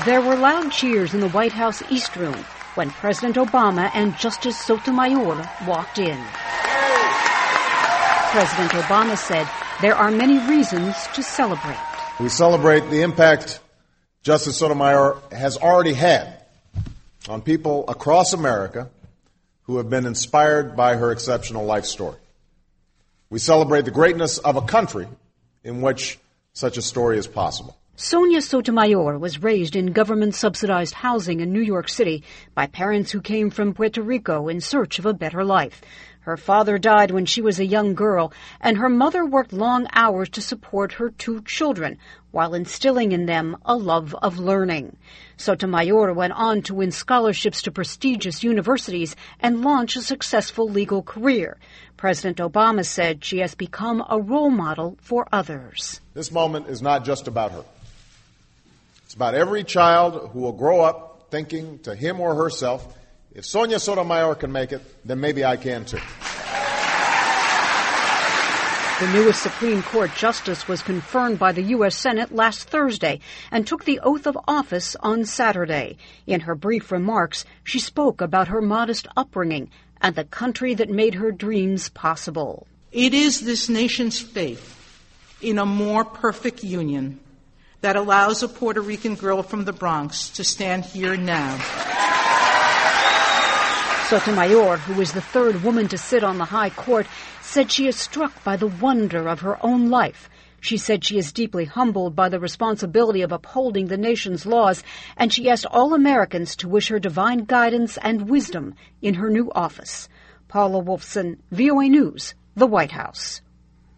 There were loud cheers in the White House East Room when President Obama and Justice Sotomayor walked in. President Obama said there are many reasons to celebrate. We celebrate the impact Justice Sotomayor has already had on people across America who have been inspired by her exceptional life story. We celebrate the greatness of a country in which such a story is possible. Sonia Sotomayor was raised in government-subsidized housing in New York City by parents who came from Puerto Rico in search of a better life. Her father died when she was a young girl, and her mother worked long hours to support her 2 children while instilling in them a love of learning. Sotomayor went on to win scholarships to prestigious universities and launch a successful legal career. President Obama said she has become a role model for others. This moment is not just about her. It's about every child who will grow up thinking to him or herself, if Sonia Sotomayor can make it, then maybe I can too. The newest Supreme Court justice was confirmed by the U.S. Senate last Thursday and took the oath of office on Saturday. In her brief remarks, she spoke about her modest upbringing and the country that made her dreams possible. It is this nation's faith in a more perfect union that allows a Puerto Rican girl from the Bronx to stand here now. Sotomayor, who is the 3rd woman to sit on the high court, said she is struck by the wonder of her own life. She said she is deeply humbled by the responsibility of upholding the nation's laws, and she asked all Americans to wish her divine guidance and wisdom in her new office. Paula Wolfson, VOA News, the White House.